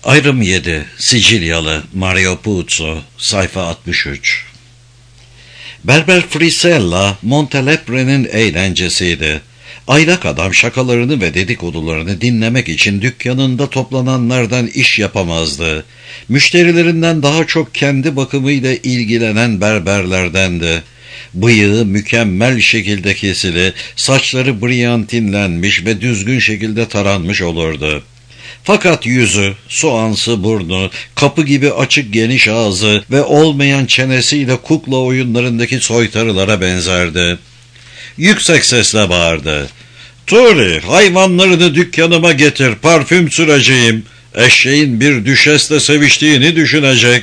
Ayrım 7. Sicilyalı Mario Puzo. Sayfa 63. Berber Frisella Montelepre'nin eğlencesiydi. Aylak adam şakalarını ve dedikodularını dinlemek için dükkanında toplananlardan iş yapamazdı. Müşterilerinden daha çok kendi bakımıyla ilgilenen berberlerdendi. Bıyığı mükemmel şekilde kesili, saçları briyantinlenmiş ve düzgün şekilde taranmış olurdu. Fakat yüzü, soğansı burnu, kapı gibi açık geniş ağzı ve olmayan çenesiyle kukla oyunlarındaki soytarılara benzerdi. Yüksek sesle bağırdı. "Turi, hayvanlarını dükkanıma getir, parfüm süreceğim. Eşeğin bir düşesle seviştiğini düşünecek."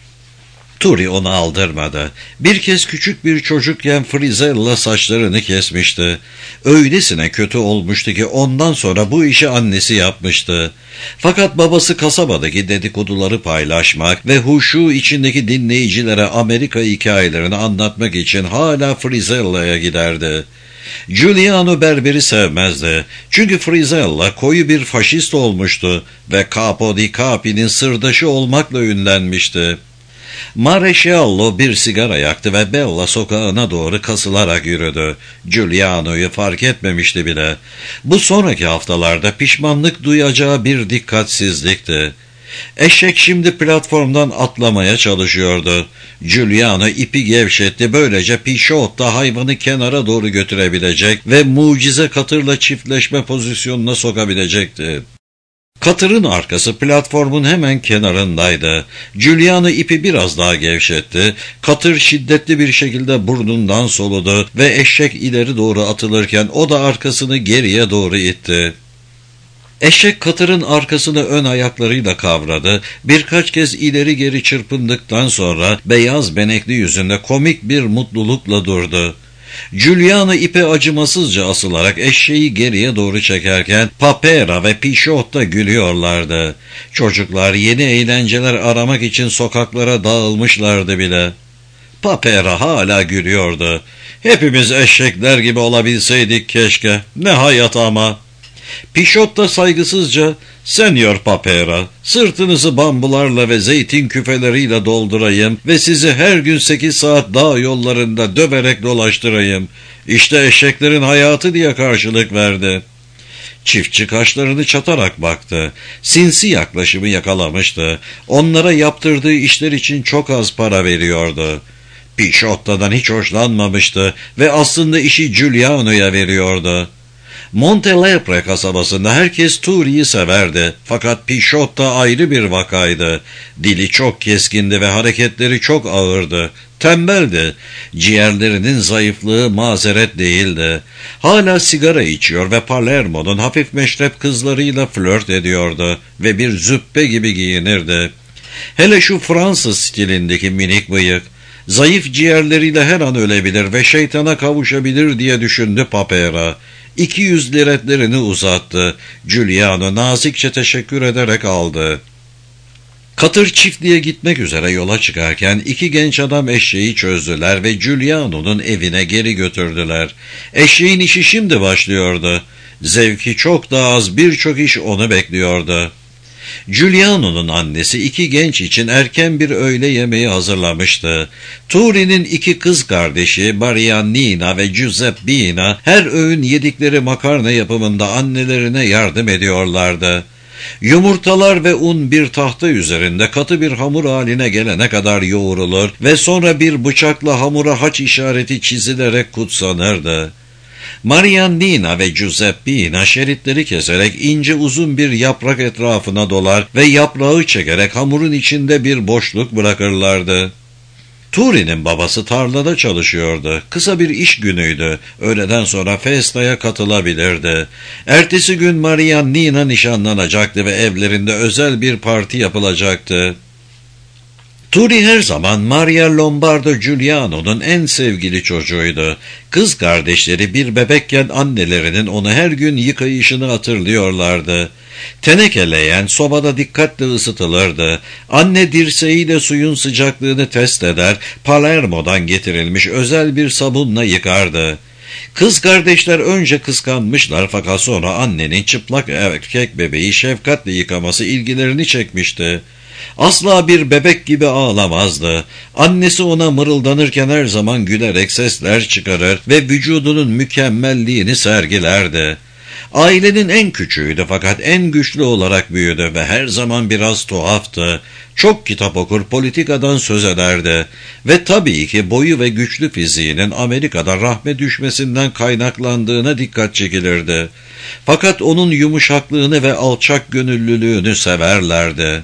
Turi onu aldırmadı. Bir kez küçük bir çocukken Frisella saçlarını kesmişti. Öylesine kötü olmuştu ki ondan sonra bu işi annesi yapmıştı. Fakat babası kasabadaki dedikoduları paylaşmak ve huşu içindeki dinleyicilere Amerika hikayelerini anlatmak için hala Frisella'ya giderdi. Giuliano berberi sevmezdi. Çünkü Frisella koyu bir faşist olmuştu ve Capo di Capi'nin sırdaşı olmakla ünlenmişti. Maresciallo bir sigara yaktı ve Bella sokağına doğru kasılarak yürüdü. Giuliano'yu fark etmemişti bile. Bu sonraki haftalarda pişmanlık duyacağı bir dikkatsizlikti. Eşek şimdi platformdan atlamaya çalışıyordu. Giuliano ipi gevşetti, böylece Pichot da hayvanı kenara doğru götürebilecek ve mucize katırla çiftleşme pozisyonuna sokabilecekti. Katırın arkası platformun hemen kenarındaydı. Giuliano ipi biraz daha gevşetti. Katır şiddetli bir şekilde burnundan soludu ve eşek ileri doğru atılırken o da arkasını geriye doğru itti. Eşek katırın arkasını ön ayaklarıyla kavradı. Birkaç kez ileri geri çırpındıktan sonra beyaz benekli yüzünde komik bir mutlulukla durdu. Giuliano ipe acımasızca asılarak eşeği geriye doğru çekerken Papera ve Pichot da gülüyorlardı. Çocuklar yeni eğlenceler aramak için sokaklara dağılmışlardı bile. Papera hala gülüyordu. "Hepimiz eşekler gibi olabilseydik keşke. Ne hayat ama." Pichot da saygısızca, "Senyor Papera, sırtınızı bambularla ve zeytin küfeleriyle doldurayım ve sizi her gün 8 saat dağ yollarında döverek dolaştırayım. İşte eşeklerin hayatı" diye karşılık verdi. Çiftçi kaşlarını çatarak baktı. Sinsi yaklaşımı yakalamıştı. Onlara yaptırdığı işler için çok az para veriyordu. Pichot'tan hiç hoşlanmamıştı ve aslında işi Giuliano'ya veriyordu. Montelepre kasabasında herkes Turi'yi severdi. Fakat Pichot da ayrı bir vakaydı. Dili çok keskindi ve hareketleri çok ağırdı. Tembeldi. Ciğerlerinin zayıflığı mazeret değildi. Hala sigara içiyor ve Palermo'nun hafif meşrep kızlarıyla flört ediyordu ve bir züppe gibi giyinirdi. Hele şu Fransız stilindeki minik bıyık. Zayıf ciğerleriyle her an ölebilir ve şeytana kavuşabilir diye düşündü Papera. 200 liretlerini uzattı. Giuliano nazikçe teşekkür ederek aldı. Katır çiftliğe gitmek üzere yola çıkarken iki genç adam eşeği çözdüler ve Giuliano'nun evine geri götürdüler. Eşeğin işi şimdi başlıyordu. Zevki çok daha az, birçok iş onu bekliyordu. Giuliano'nun annesi iki genç için erken bir öğle yemeği hazırlamıştı. Turi'nin iki kız kardeşi Mariannina ve Giuseppina her öğün yedikleri makarna yapımında annelerine yardım ediyorlardı. Yumurtalar ve un bir tahta üzerinde katı bir hamur haline gelene kadar yoğrulur ve sonra bir bıçakla hamura haç işareti çizilerek kutsanırdı. Mariannina ve Giuseppina şeritleri keserek ince uzun bir yaprak etrafına dolar ve yaprağı çekerek hamurun içinde bir boşluk bırakırlardı. Turi'nin babası tarlada çalışıyordu. Kısa bir iş günüydü. Öğleden sonra festaya katılabilirdi. Ertesi gün Mariannina nişanlanacaktı ve evlerinde özel bir parti yapılacaktı. Turi her zaman Maria Lombardo Giuliano'nun en sevgili çocuğuydu. Kız kardeşleri bir bebekken annelerinin onu her gün yıkayışını hatırlıyorlardı. Tenekeleyen sobada dikkatle ısıtılırdı. Anne dirseğiyle suyun sıcaklığını test eder, Palermo'dan getirilmiş özel bir sabunla yıkardı. Kız kardeşler önce kıskanmışlar fakat sonra annenin çıplak erkek bebeği şefkatle yıkaması ilgilerini çekmişti. Asla bir bebek gibi ağlamazdı. Annesi ona mırıldanırken her zaman gülerek sesler çıkarır ve vücudunun mükemmelliğini sergilerdi. Ailenin en küçüğüydü fakat en güçlü olarak büyüdü ve her zaman biraz tuhaftı. Çok kitap okur, politikadan söz ederdi ve tabii ki boyu ve güçlü fiziğinin Amerika'da rahme düşmesinden kaynaklandığına dikkat çekilirdi. Fakat onun yumuşaklığını ve alçak gönüllülüğünü severlerdi.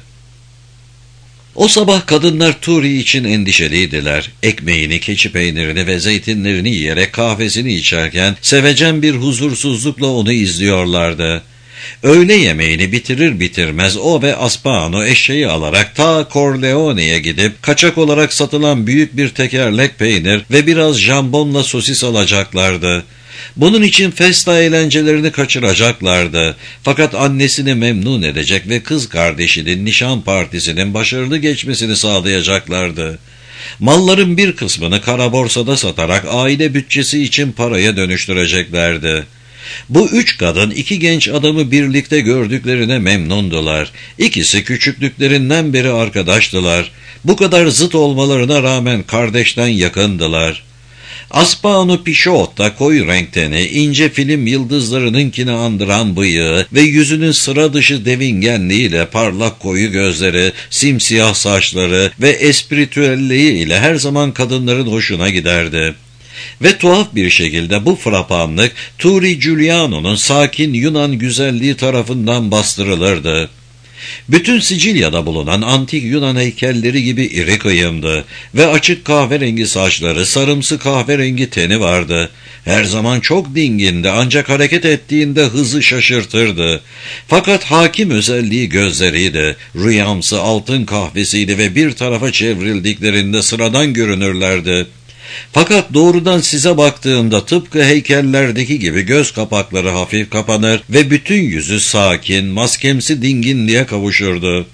O sabah kadınlar Turi için endişeliydiler. Ekmeğini, keçi peynirini ve zeytinlerini yiyerek kahvesini içerken sevecen bir huzursuzlukla onu izliyorlardı. Öğle yemeğini bitirir bitirmez o ve Aspano eşeği alarak ta Corleone'ye gidip kaçak olarak satılan büyük bir tekerlek peynir ve biraz jambonla sosis alacaklardı. Bunun için festa eğlencelerini kaçıracaklardı. Fakat annesini memnun edecek ve kız kardeşinin nişan partisinin başarılı geçmesini sağlayacaklardı. Malların bir kısmını kara borsada satarak aile bütçesi için paraya dönüştüreceklerdi. Bu üç kadın iki genç adamı birlikte gördüklerine memnundular. İkisi küçüklüklerinden beri arkadaştılar. Bu kadar zıt olmalarına rağmen kardeşten yakındılar. Aspano Picciotto koyu renk teni, ince film yıldızlarınınkini andıran bıyığı ve yüzünün sıra dışı devingenliğiyle parlak koyu gözleri, simsiyah saçları ve espritüelliği ile her zaman kadınların hoşuna giderdi. Ve tuhaf bir şekilde bu frapanlık Turi Giuliano'nun sakin Yunan güzelliği tarafından bastırılırdı. Bütün Sicilya'da bulunan antik Yunan heykelleri gibi iri kıyımdı ve açık kahverengi saçları, sarımsı kahverengi teni vardı. Her zaman çok dingindi ancak hareket ettiğinde hızı şaşırtırdı. Fakat hakim özelliği gözleriydi. Rüyamsı altın kahvesiydi ve bir tarafa çevrildiklerinde sıradan görünürlerdi. Fakat doğrudan size baktığında tıpkı heykellerdeki gibi göz kapakları hafif kapanır ve bütün yüzü sakin, maskemsi dinginliğe kavuşurdu.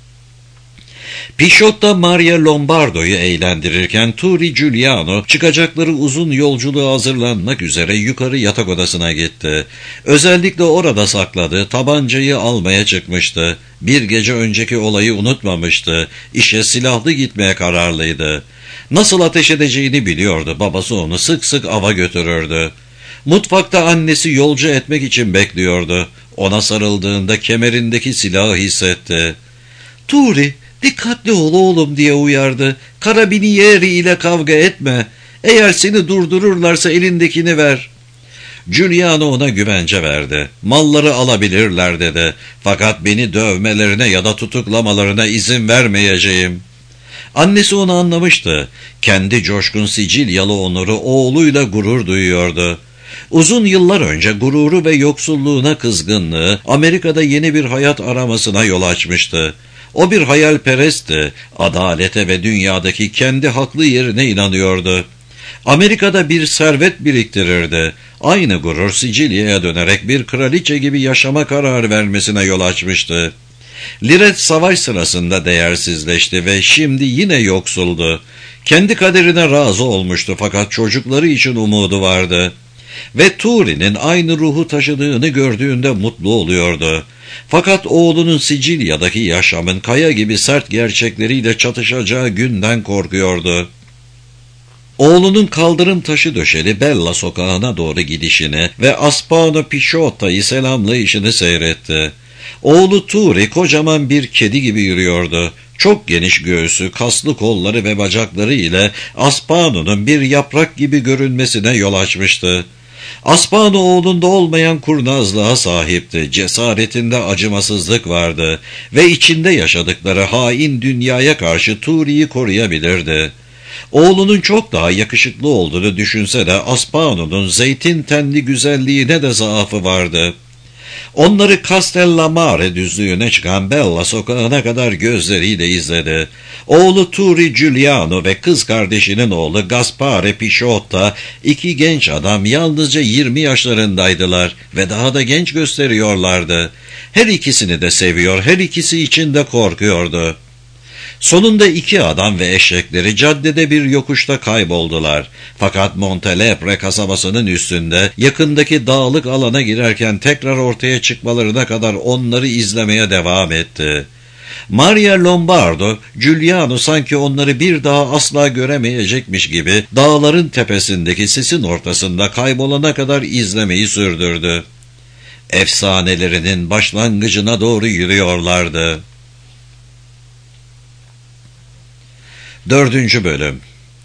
Picciotto Maria Lombardo'yu eğlendirirken Turi Giuliano çıkacakları uzun yolculuğa hazırlanmak üzere yukarı yatak odasına gitti. Özellikle orada sakladığı tabancayı almaya çıkmıştı. Bir gece önceki olayı unutmamıştı. İşe silahlı gitmeye kararlıydı. Nasıl ateş edeceğini biliyordu. Babası onu sık sık ava götürürdü. Mutfakta annesi yolcu etmek için bekliyordu. Ona sarıldığında kemerindeki silahı hissetti. "Turi, dikkatli ol oğlum," diye uyardı. "Karabinieri ile kavga etme. Eğer seni durdururlarsa elindekini ver." Giuliano ona güvence verdi. "Malları alabilirler," dedi. "Fakat beni dövmelerine ya da tutuklamalarına izin vermeyeceğim." Annesi onu anlamıştı. Kendi coşkun Sicilyalı onuru oğluyla gurur duyuyordu. Uzun yıllar önce gururu ve yoksulluğuna kızgınlığı Amerika'da yeni bir hayat aramasına yol açmıştı. O bir hayalperestti. Adalete ve dünyadaki kendi haklı yerine inanıyordu. Amerika'da bir servet biriktirirdi. Aynı gurur Sicilya'ya dönerek bir kraliçe gibi yaşama kararı vermesine yol açmıştı. Liret savaş sırasında değersizleşti ve şimdi yine yoksuldu. Kendi kaderine razı olmuştu fakat çocukları için umudu vardı. Ve Turi'nin aynı ruhu taşıdığını gördüğünde mutlu oluyordu. Fakat oğlunun Sicilya'daki yaşamın kaya gibi sert gerçekleriyle çatışacağı günden korkuyordu. Oğlunun kaldırım taşı döşeli Bella sokağına doğru gidişini ve Aspano Picciotto'yu selamlayışını seyretti. Oğlu Turi kocaman bir kedi gibi yürüyordu. Çok geniş göğsü, kaslı kolları ve bacakları ile Aspano'nun bir yaprak gibi görünmesine yol açmıştı. Aspano oğlunda olmayan kurnazlığa sahipti. Cesaretinde acımasızlık vardı ve içinde yaşadıkları hain dünyaya karşı Turi'yi koruyabilirdi. Oğlunun çok daha yakışıklı olduğunu düşünse de Aspano'nun zeytin tenli güzelliğine de zaafı vardı. Onları Castellammare düzlüğüne çıkan Bella sokağına kadar gözleriyle izledi. Oğlu Turi Giuliano ve kız kardeşinin oğlu Gaspare Picciotto, iki genç adam yalnızca 20 yaşlarındaydılar ve daha da genç gösteriyorlardı. Her ikisini de seviyor, her ikisi için de korkuyordu. Sonunda iki adam ve eşekleri caddede bir yokuşta kayboldular. Fakat Montelepre kasabasının üstünde yakındaki dağlık alana girerken tekrar ortaya çıkmalarına kadar onları izlemeye devam etti. Maria Lombardo, Giuliano sanki onları bir daha asla göremeyecekmiş gibi dağların tepesindeki sisin ortasında kaybolana kadar izlemeyi sürdürdü. Efsanelerinin başlangıcına doğru yürüyorlardı. 4. Bölüm.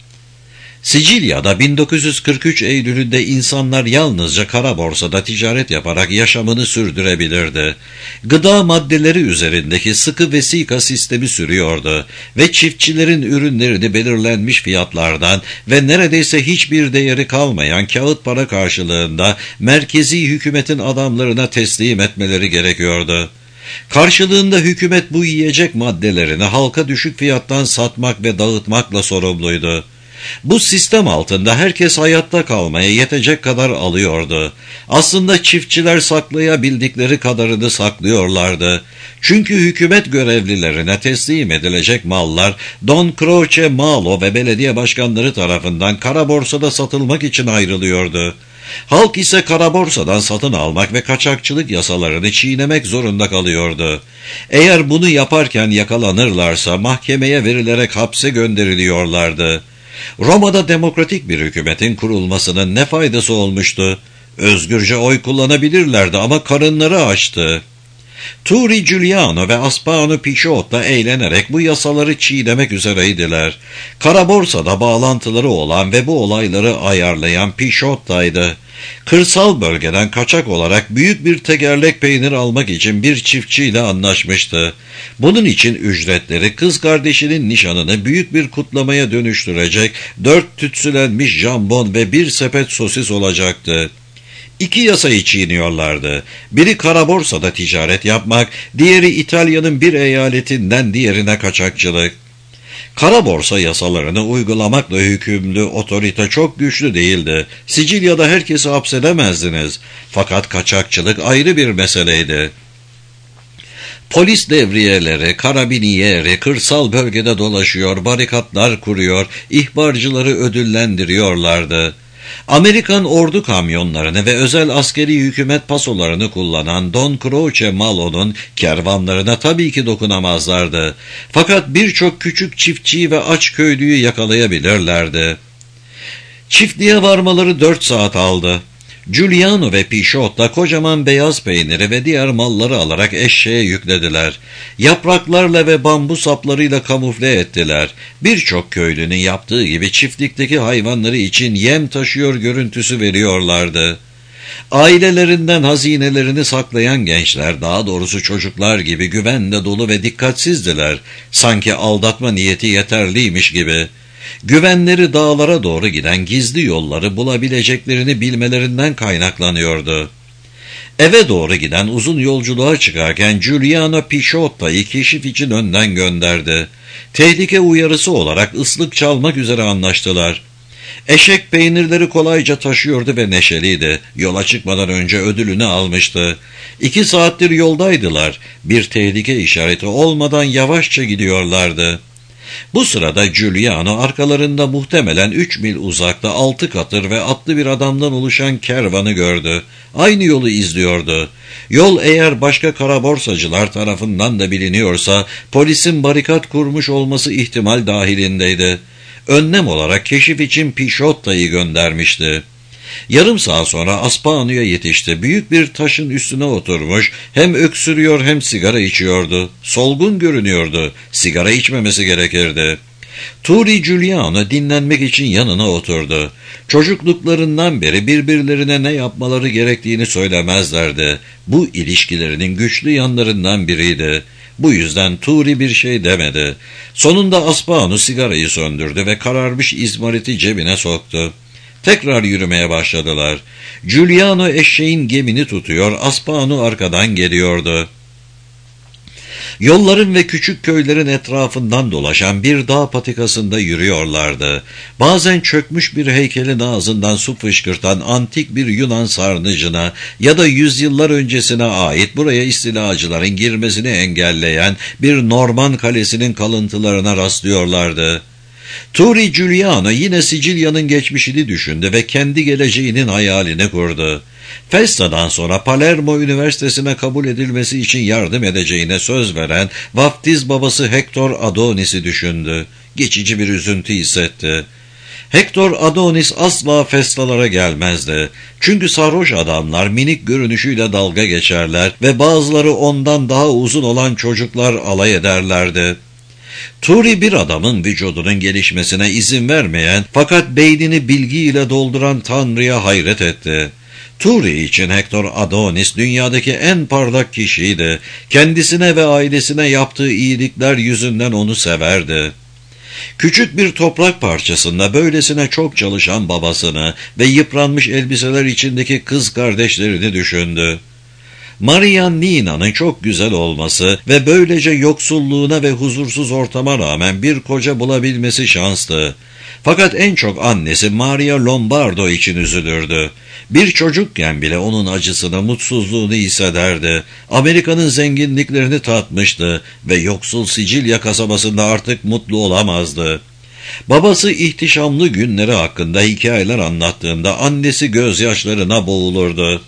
Sicilya'da 1943 Eylül'ünde insanlar yalnızca kara borsada ticaret yaparak yaşamını sürdürebilirdi. Gıda maddeleri üzerindeki sıkı vesika sistemi sürüyordu ve çiftçilerin ürünlerini belirlenmiş fiyatlardan ve neredeyse hiçbir değeri kalmayan kağıt para karşılığında merkezi hükümetin adamlarına teslim etmeleri gerekiyordu. Karşılığında hükümet bu yiyecek maddelerini halka düşük fiyattan satmak ve dağıtmakla sorumluydu. Bu sistem altında herkes hayatta kalmaya yetecek kadar alıyordu. Aslında çiftçiler saklayabildikleri kadarını saklıyorlardı. Çünkü hükümet görevlilerine teslim edilecek mallar Don Croce Malo ve belediye başkanları tarafından kara borsada satılmak için ayrılıyordu. Halk ise kara borsadan satın almak ve kaçakçılık yasalarını çiğnemek zorunda kalıyordu. Eğer bunu yaparken yakalanırlarsa mahkemeye verilerek hapse gönderiliyorlardı. Roma'da demokratik bir hükümetin kurulmasının ne faydası olmuştu? Özgürce oy kullanabilirlerdi ama karınları açtı. Turi Giuliano ve Aspano Picciotto eğlenerek bu yasaları çiğnemek üzereydiler. Kara borsada bağlantıları olan ve bu olayları ayarlayan Picciotto'ydı. Kırsal bölgeden kaçak olarak büyük bir tekerlek peynir almak için bir çiftçiyle anlaşmıştı. Bunun için ücretleri kız kardeşinin nişanını büyük bir kutlamaya dönüştürecek 4 tütsülenmiş jambon ve bir sepet sosis olacaktı. İki yasayı çiğniyorlardı. Biri kara borsada ticaret yapmak, diğeri İtalya'nın bir eyaletinden diğerine kaçakçılık. Kara borsa yasalarını uygulamakla hükümlü otorite çok güçlü değildi. Sicilya'da herkesi hapsedemezdiniz. Fakat kaçakçılık ayrı bir meseleydi. Polis devriyeleri, karabiniyeri kırsal bölgede dolaşıyor, barikatlar kuruyor, ihbarcıları ödüllendiriyorlardı. Amerikan ordu kamyonlarını ve özel askeri hükümet pasolarını kullanan Don Croce Malo'nun kervanlarına tabii ki dokunamazlardı. Fakat birçok küçük çiftçiyi ve aç köylüyü yakalayabilirlerdi. Çiftliğe varmaları 4 saat aldı. Giuliano ve Picciotto kocaman beyaz peyniri ve diğer malları alarak eşeğe yüklediler. Yapraklarla ve bambu saplarıyla kamufle ettiler. Birçok köylünün yaptığı gibi çiftlikteki hayvanları için yem taşıyor görüntüsü veriyorlardı. Ailelerinden hazinelerini saklayan gençler, daha doğrusu çocuklar gibi güvenle dolu ve dikkatsizdiler. Sanki aldatma niyeti yeterliymiş gibi. Güvenleri dağlara doğru giden gizli yolları bulabileceklerini bilmelerinden kaynaklanıyordu. Eve doğru giden uzun yolculuğa çıkarken Giuliano Picciotto'yu keşif için önden gönderdi. Tehlike uyarısı olarak ıslık çalmak üzere anlaştılar. Eşek peynirleri kolayca taşıyordu ve neşeliydi. Yola çıkmadan önce ödülünü almıştı. 2 saattir yoldaydılar. Bir tehlike işareti olmadan yavaşça gidiyorlardı. Bu sırada Giuliano arkalarında muhtemelen 3 mil uzakta 6 katır ve atlı bir adamdan oluşan kervanı gördü. Aynı yolu izliyordu. Yol eğer başka kara borsacılar tarafından da biliniyorsa polisin barikat kurmuş olması ihtimal dahilindeydi. Önlem olarak keşif için Picciotto'yu göndermişti. Yarım saat sonra Aspano'ya yetişti. Büyük bir taşın üstüne oturmuş, hem öksürüyor hem sigara içiyordu. Solgun görünüyordu. Sigara içmemesi gerekirdi. Turi Giuliano dinlenmek için yanına oturdu. Çocukluklarından beri birbirlerine ne yapmaları gerektiğini söylemezlerdi. Bu ilişkilerinin güçlü yanlarından biriydi. Bu yüzden Turi bir şey demedi. Sonunda Aspano sigarayı söndürdü ve kararmış izmariti cebine soktu. Tekrar yürümeye başladılar. Giuliano eşeğin gemini tutuyor, Aspano arkadan geliyordu. Yolların ve küçük köylerin etrafından dolaşan bir dağ patikasında yürüyorlardı. Bazen çökmüş bir heykelin ağzından su fışkırtan antik bir Yunan sarnıcına ya da yüzyıllar öncesine ait buraya istilacıların girmesini engelleyen bir Norman kalesinin kalıntılarına rastlıyorlardı. Turi Giuliano yine Sicilya'nın geçmişini düşündü ve kendi geleceğinin hayalini kurdu. Festa'dan sonra Palermo Üniversitesi'ne kabul edilmesi için yardım edeceğine söz veren vaftiz babası Hector Adonis'i düşündü. Geçici bir üzüntü hissetti. Hector Adonis asla festalara gelmezdi. Çünkü sarhoş adamlar minik görünüşüyle dalga geçerler ve bazıları ondan daha uzun olan çocuklar alay ederlerdi. Turi bir adamın vücudunun gelişmesine izin vermeyen fakat beynini bilgiyle dolduran Tanrı'ya hayret etti. Turi için Hector Adonis dünyadaki en parlak kişiydi. Kendisine ve ailesine yaptığı iyilikler yüzünden onu severdi. Küçük bir toprak parçasında böylesine çok çalışan babasını ve yıpranmış elbiseler içindeki kız kardeşlerini düşündü. Maria Nina'nın çok güzel olması ve böylece yoksulluğuna ve huzursuz ortama rağmen bir koca bulabilmesi şanstı. Fakat en çok annesi Maria Lombardo için üzülürdü. Bir çocukken bile onun acısını, mutsuzluğunu hissederdi. Amerika'nın zenginliklerini tatmıştı ve yoksul Sicilya kasabasında artık mutlu olamazdı. Babası ihtişamlı günleri hakkında hikayeler anlattığında annesi gözyaşlarına boğulurdu.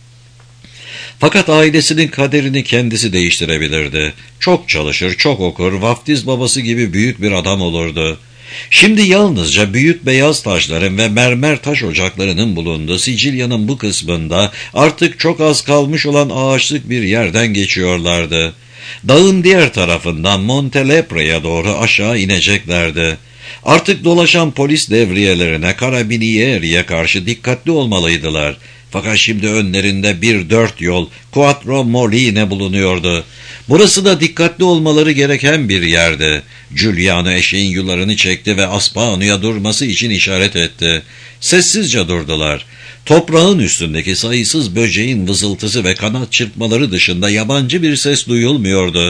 Fakat ailesinin kaderini kendisi değiştirebilirdi. Çok çalışır, çok okur, vaftiz babası gibi büyük bir adam olurdu. Şimdi yalnızca büyük beyaz taşların ve mermer taş ocaklarının bulunduğu Sicilya'nın bu kısmında artık çok az kalmış olan ağaçlık bir yerden geçiyorlardı. Dağın diğer tarafından Montelepre'ye doğru aşağı ineceklerdi. Artık dolaşan polis devriyelerine, karabinieriye karşı dikkatli olmalıydılar. Fakat şimdi önlerinde bir dört yol, Quattro Moline bulunuyordu. Burası da dikkatli olmaları gereken bir yerdi. Giuliano eşeğin yularını çekti ve Aspanu'ya durması için işaret etti. Sessizce durdular. Toprağın üstündeki sayısız böceğin vızıltısı ve kanat çırpmaları dışında yabancı bir ses duyulmuyordu.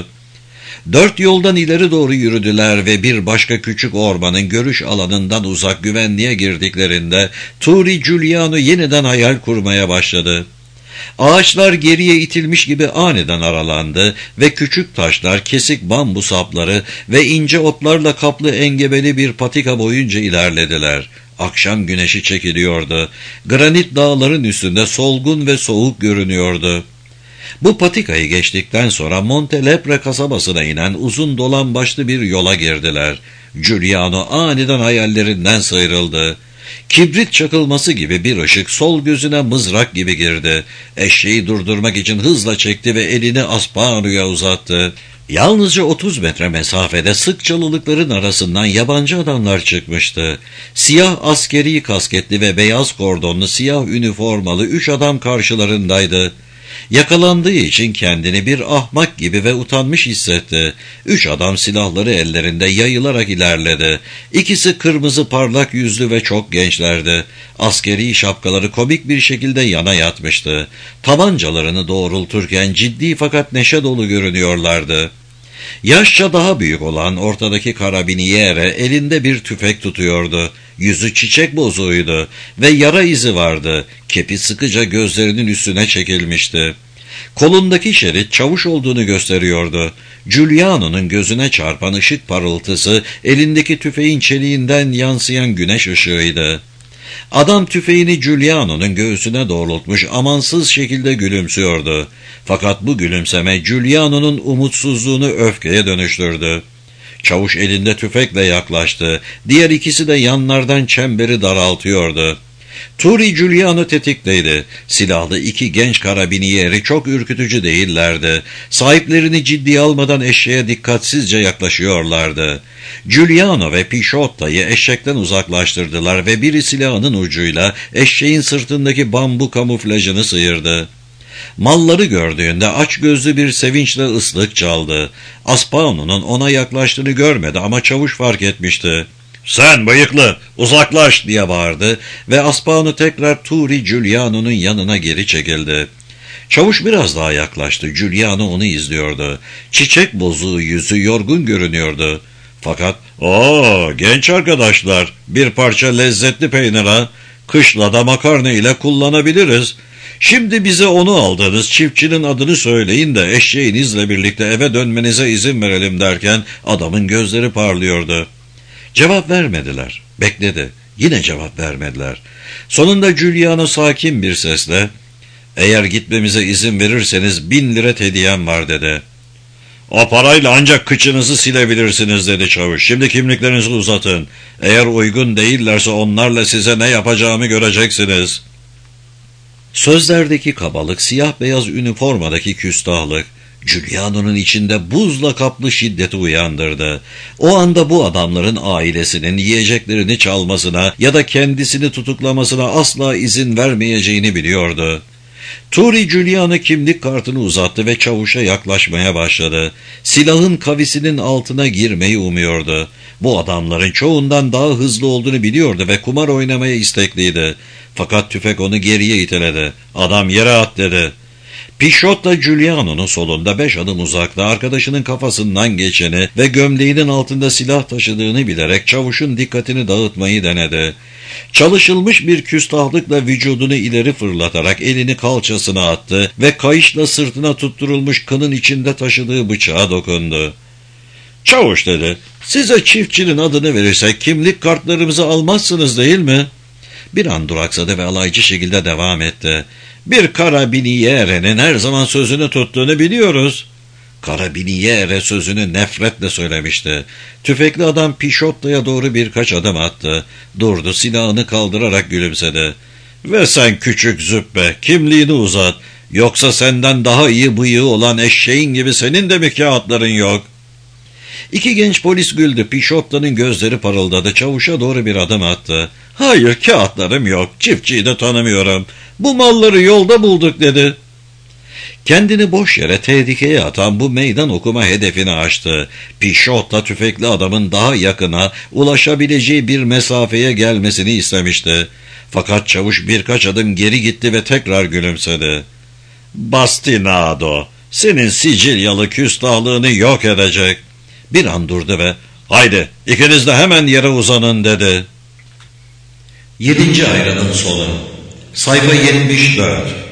Dört yoldan ileri doğru yürüdüler ve bir başka küçük ormanın görüş alanından uzak güvenliğe girdiklerinde Turi Giuliano yeniden hayal kurmaya başladı. Ağaçlar geriye itilmiş gibi aniden aralandı ve küçük taşlar, kesik bambu sapları ve ince otlarla kaplı engebeli bir patika boyunca ilerlediler. Akşam güneşi çekiliyordu. Granit dağların üstünde solgun ve soğuk görünüyordu. Bu patikayı geçtikten sonra Montelepre kasabasına inen uzun dolan başlı bir yola girdiler. Giuliano aniden hayallerinden sıyrıldı. Kibrit çakılması gibi bir ışık sol gözüne mızrak gibi girdi. Eşeği durdurmak için hızla çekti ve elini Aspanu'ya uzattı. Yalnızca 30 metre mesafede sık çalılıkların arasından yabancı adamlar çıkmıştı. Siyah askeri kasketli ve beyaz kordonlu siyah üniformalı 3 adam karşılarındaydı. Yakalandığı için kendini bir ahmak gibi ve utanmış hissetti. 3 adam silahları ellerinde yayılarak ilerledi. İkisi kırmızı parlak yüzlü ve çok gençlerdi. Askeri şapkaları komik bir şekilde yana yatmıştı. Tabancalarını doğrulturken ciddi fakat neşe dolu görünüyorlardı. Yaşça daha büyük olan ortadaki karabiniere elinde bir tüfek tutuyordu. Yüzü çiçek bozuğuydu ve yara izi vardı. Kepi sıkıca gözlerinin üstüne çekilmişti. Kolundaki şerit çavuş olduğunu gösteriyordu. Giuliano'nun gözüne çarpan ışık parıltısı elindeki tüfeğin çeliğinden yansıyan güneş ışığıydı. Adam tüfeğini Giuliano'nun göğsüne doğrultmuş amansız şekilde gülümsüyordu. Fakat bu gülümseme Giuliano'nun umutsuzluğunu öfkeye dönüştürdü. Çavuş elinde tüfekle yaklaştı. Diğer ikisi de yanlardan çemberi daraltıyordu. Turi Giuliano tetikteydi. Silahlı 2 genç karabiniyeri çok ürkütücü değillerdi. Sahiplerini ciddiye almadan eşeğe dikkatsizce yaklaşıyorlardı. Giuliano ve Pisciotta'yı eşekten uzaklaştırdılar ve biri silahının ucuyla eşeğin sırtındaki bambu kamuflajını sıyırdı. Malları gördüğünde açgözlü bir sevinçle ıslık çaldı. Aspanu'nun ona yaklaştığını görmedi ama çavuş fark etmişti. "Sen bıyıklı, uzaklaş!" diye bağırdı ve Aspanu tekrar Turi Giuliano'nun yanına geri çekildi. Çavuş biraz daha yaklaştı. Giuliano onu izliyordu. Çiçek bozuğu yüzü yorgun görünüyordu. Fakat genç arkadaşlar, bir parça lezzetli peynir ha, kışla da makarna ile kullanabiliriz. Şimdi bize onu aldığınız çiftçinin adını söyleyin de eşeğinizle birlikte eve dönmenize izin verelim derken adamın gözleri parlıyordu. Cevap vermediler. Bekledi. Yine cevap vermediler. Sonunda Giuliano sakin bir sesle, "Eğer gitmemize izin verirseniz 1000 lira hediyem var," dedi. "O parayla ancak kıçınızı silebilirsiniz," dedi çavuş. "Şimdi kimliklerinizi uzatın. Eğer uygun değillerse onlarla size ne yapacağımı göreceksiniz." Sözlerdeki kabalık, siyah beyaz üniformadaki küstahlık, Giuliano'nun içinde buzla kaplı şiddeti uyandırdı. O anda bu adamların ailesinin yiyeceklerini çalmasına ya da kendisini tutuklamasına asla izin vermeyeceğini biliyordu. Turi Giuliano kimlik kartını uzattı ve çavuşa yaklaşmaya başladı. Silahın kavisinin altına girmeyi umuyordu. Bu adamların çoğundan daha hızlı olduğunu biliyordu ve kumar oynamaya istekliydi. Fakat tüfek onu geriye iteledi. "Adam yere at," dedi. Pisciotto Giuliano'nun solunda 5 adım uzakta arkadaşının kafasından geçeni ve gömleğinin altında silah taşıdığını bilerek çavuşun dikkatini dağıtmayı denedi. Çalışılmış bir küstahlıkla vücudunu ileri fırlatarak elini kalçasına attı ve kayışla sırtına tutturulmuş kının içinde taşıdığı bıçağa dokundu. "Çavuş," dedi, "size çiftçinin adını verirsek kimlik kartlarımızı almazsınız değil mi?" Bir an duraksadı ve alaycı şekilde devam etti. "Bir karabiniyere'nin her zaman sözünü tuttuğunu biliyoruz." Karabiniere sözünü nefretle söylemişti. Tüfekli adam Pisciotto'ya doğru birkaç adım attı. Durdu, silahını kaldırarak gülümsedi. "Ve sen küçük züppe, kimliğini uzat. Yoksa senden daha iyi bıyığı olan eşeğin gibi senin de mi kağıtların yok?" İki genç polis güldü. Pisciotto'nun gözleri parıldadı. Çavuşa doğru bir adım attı. "Hayır, kağıtlarım yok. Çiftçiyi de tanımıyorum. Bu malları yolda bulduk," dedi. Kendini boş yere tehlikeye atan bu meydan okuma hedefini aştı. Pisciotto tüfekli adamın daha yakına ulaşabileceği bir mesafeye gelmesini istemişti. Fakat çavuş birkaç adım geri gitti ve tekrar gülümsedi. "Bastinado, senin Sicilyalı küstahlığını yok edecek." Bir an durdu ve "Haydi, ikiniz de hemen yere uzanın," dedi. 7. ayranın sonu. Sayfa 74.